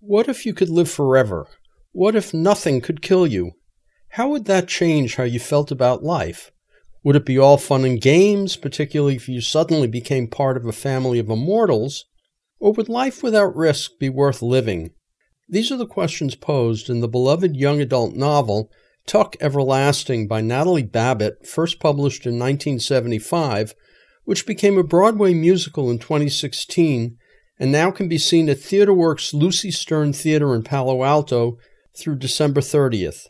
What if you could live forever? What if nothing could kill you? How would that change how you felt about life? Would it be all fun and games, particularly if you suddenly became part of a family of immortals? Or would life without risk be worth living? These are the questions posed in the beloved young adult novel Tuck Everlasting by Natalie Babbitt, first published in 1975, which became a Broadway musical in 2016 and now can be seen at TheatreWorks Lucy Stern Theater in Palo Alto through December 30th.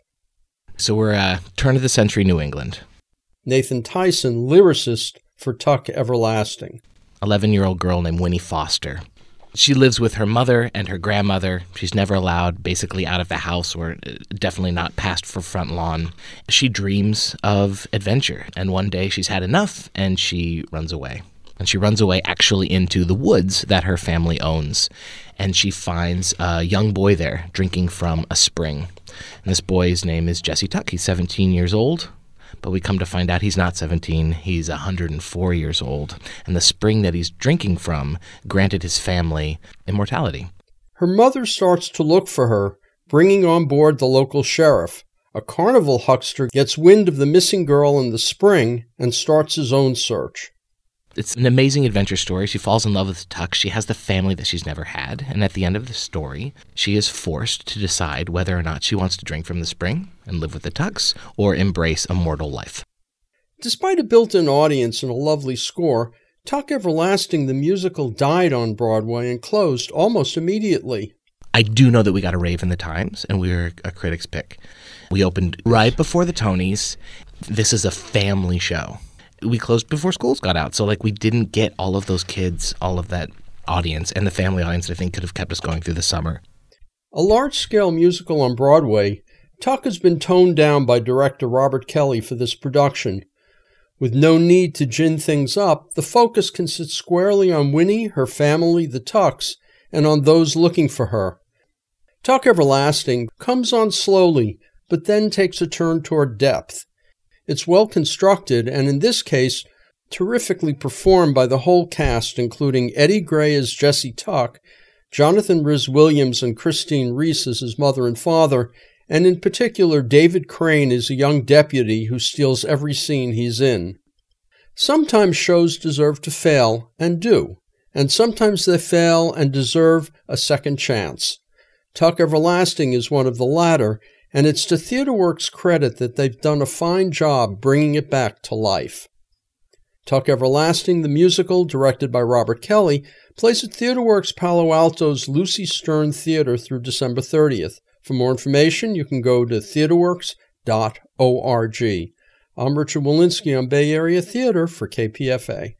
So we're turn-of-the-century New England. Nathan Tyson, lyricist for Tuck Everlasting. 11-year-old girl named Winnie Foster. She lives with her mother and her grandmother. She's never allowed basically out of the house, or definitely not past her front lawn. She dreams of adventure, and one day she's had enough and she runs away. And she runs away actually into the woods that her family owns. And she finds a young boy there drinking from a spring. And this boy's name is Jesse Tuck. He's 17 years old. But we come to find out he's not 17, he's 104 years old, and the spring that he's drinking from granted his family immortality. Her mother starts to look for her, bringing on board the local sheriff. A carnival huckster gets wind of the missing girl in the spring and starts his own search. It's an amazing adventure story. She falls in love with Tuck. She has the family that she's never had. And at the end of the story, she is forced to decide whether or not she wants to drink from the spring and live with the Tucks or embrace a mortal life. Despite a built-in audience and a lovely score, Tuck Everlasting the musical died on Broadway and closed almost immediately. I do know that we got a rave in the Times, and we were a critic's pick. We opened right before the Tonys. This is a family show. We closed before schools got out, so we didn't get all of those kids, all of that audience, and the family audience I think could have kept us going through the summer. A large-scale musical on Broadway, Tuck has been toned down by director Robert Kelly for this production. With no need to gin things up, the focus can sit squarely on Winnie, her family, the Tucks, and on those looking for her. Tuck Everlasting comes on slowly, but then takes a turn toward depth. It's well constructed, and in this case, terrifically performed by the whole cast, including Eddie Gray as Jesse Tuck, Jonathan Rhys-Williams and Christine Reese as his mother and father, and in particular David Crane as a young deputy who steals every scene he's in. Sometimes shows deserve to fail, and do, and sometimes they fail and deserve a second chance. Tuck Everlasting is one of the latter, and it's to TheatreWorks' credit that they've done a fine job bringing it back to life. Tuck Everlasting, the musical, directed by Robert Kelly, plays at TheatreWorks Palo Alto's Lucy Stern Theater through December 30th. For more information, you can go to theatreworks.org. I'm Richard Walensky on Bay Area Theater for KPFA.